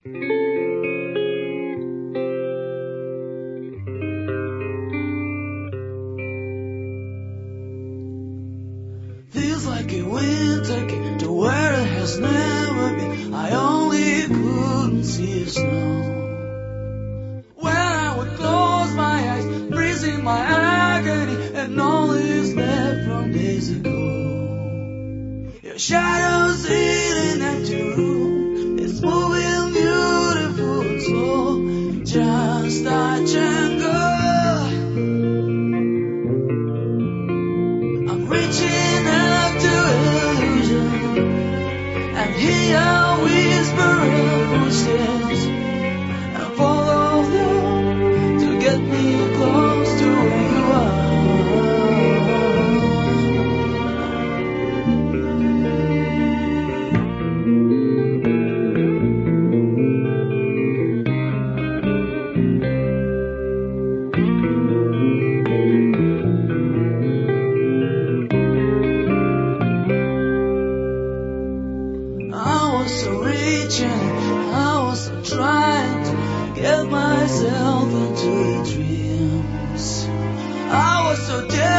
Feels like a winter came to where it has never been. I only couldn't see snow. When I would close my eyes, freezing my agony, and all is left from days ago. Your shadows in an empty room, it's moving beautiful and slow. Just touch and go. I'm reaching out to illusion and hear a whisper of footsteps and follow them to get me close to where you are. I was so reaching, I was so trying to get myself into the dreams. I was so dead.